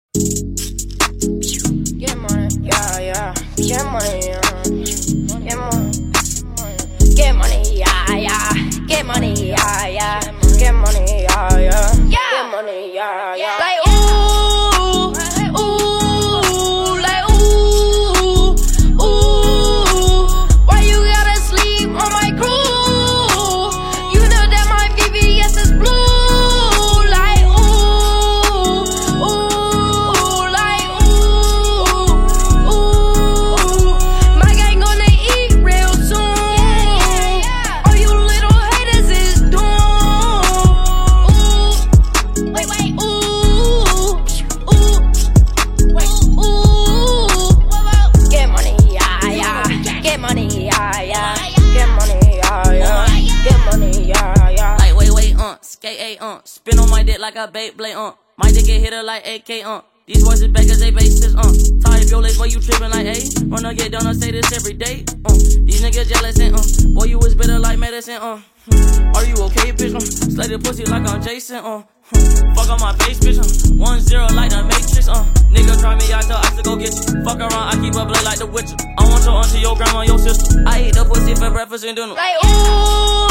Get money, yeah, yeah. Get money, yeah. Get money. Get money, yeah, yeah. Get money, yeah, yeah. Get money, yeah, yeah. Get money, yeah, yeah. Like ooh, ooh, like ooh, ooh. Why you gotta sleep on my crew? You know that my VVS is blue. Like ooh, ooh, like ooh, ooh. My gang gonna eat real soon. All you little haters is doomed. Ooh, wait, ooh, ooh, wait, ooh. Get money, yeah, yeah. Get money, yeah, yeah. Get money, yeah, yeah. Get money, yeah, yeah. Like wait, skate spin on my dick like a Beyblade, my dick get hit her like AK, These voices back cause they bases, Tie up your legs, boy, you trippin' like, hey. Wanna get done, I say this every day, These niggas jealous and, boy, you was bitter like medicine, Are you okay, bitch, Slay the pussy like I'm Jason, Fuck on my face, bitch, 1-0 like the Matrix, Nigga try me, I tell I to go get you. Fuck around, I keep a blade like the Witcher. I want your auntie, your grandma, your sister. I eat the pussy for breakfast and dinner. Like ooh.